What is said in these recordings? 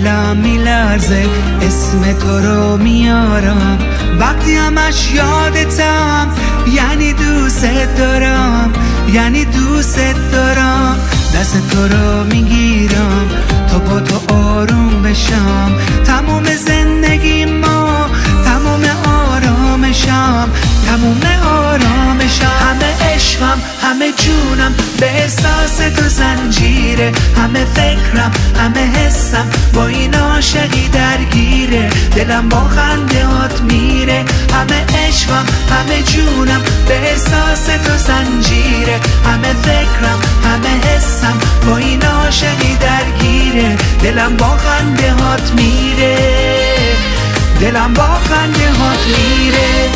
دلم میلرزه اسم تو رو میارم، وقتی همش یادتم یعنی دوست دارم، یعنی دوست دارم. دست تو رو میگیرم تا با تو آروم بشم، تموم زندگی ما تموم آرامشم، تموم آرامشم. همه عشقم همه جونم به احساس تو زنجیره، همه فکرم همه حسم با این عاشقی درگیره، دلم با خنده هات میره. همه عشقم همه جونم به احساس تو زنجیره، همه فکرم همه حسم با این عاشقی درگیره، دلم با خنده هات میره، دلم با خنده هات میره.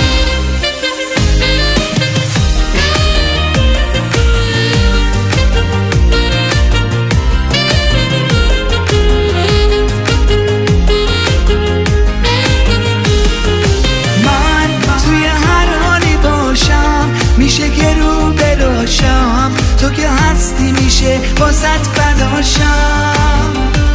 میشه که رو براشم، تو که هستی میشه واسط فداشم.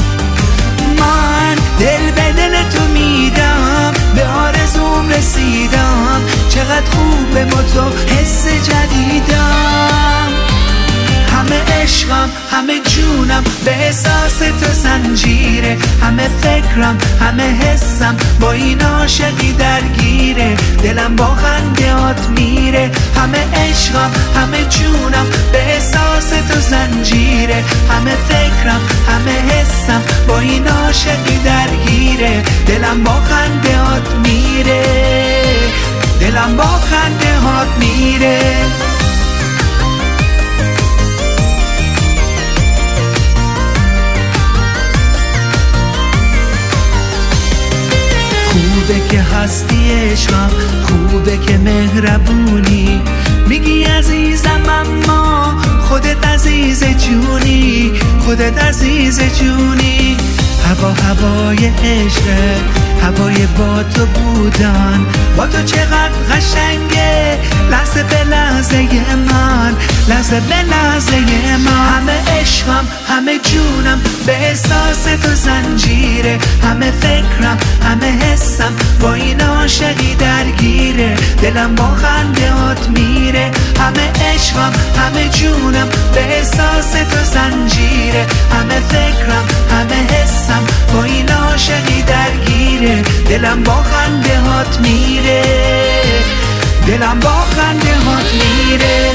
من دل به دل تو میدم، به آرزوم رسیدم، چقدر خوبه با تو حس جدیدم. همه عشقم همه جونم به احساس تو زنجیره، همه فکرم همه حسم با این عاشقی درگیره، دلم با خنده هات میره. همه عشقم همه جونم به احساس تو زنجیره، همه فکرم همه حسم با این عاشقی درگیره، دلم با خنده هات میره، دلم با خنده هات میره. خوبه که هستی عشقم، خوبه که مهربونی، میگی عزیزم اما خودت عزیز جونی، خودت عزیز جونی. هوا هوای عشقه، هوای با تو بودن، با تو چقدر قشنگه، لحظه به لحظه من، لحظه به لحظه من. همه عشقم همه جونم به احساس تو زنجیره، همه فکرم همه حسم با این عاشقی درگیره، دلم با خنده هات میره. همه عشقم همه جونم به احساس تو زنجیره، همه فکرم همه حسم با این عاشقی درگیره، دلم با خنده هات میره، دلم با خنده هات میره.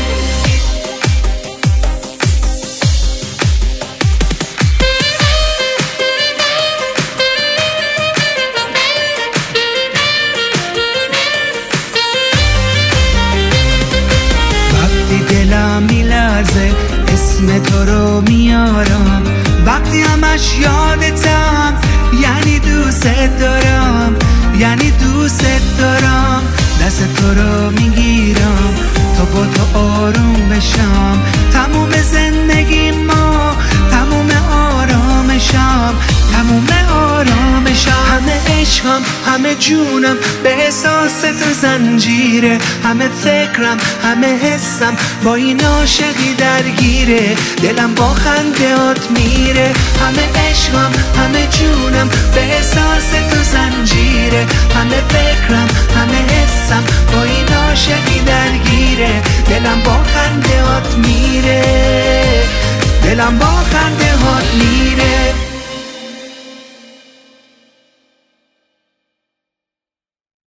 وقتی دلم میلرزه اسم تو رو میارم، وقتی همش یادتم یعنی دوست دارم، یعنی دوست دارم. دست تو رو میگیرم تا با تو آروم بشم، تموم زندگی ما تموم آرامشم، تموم آرامشم. همه عشقم همه جونم به احساس تو زنجیره، همه فکرم همه حسم با این عاشقی درگیره، دلم با خنده هات میره. همه عشقم همه جونم به احساس تو زنجیره، همه فکرم همه حسم با این عاشقی درگیره، دلم با خنده هات میره، دلم با خنده هات میره.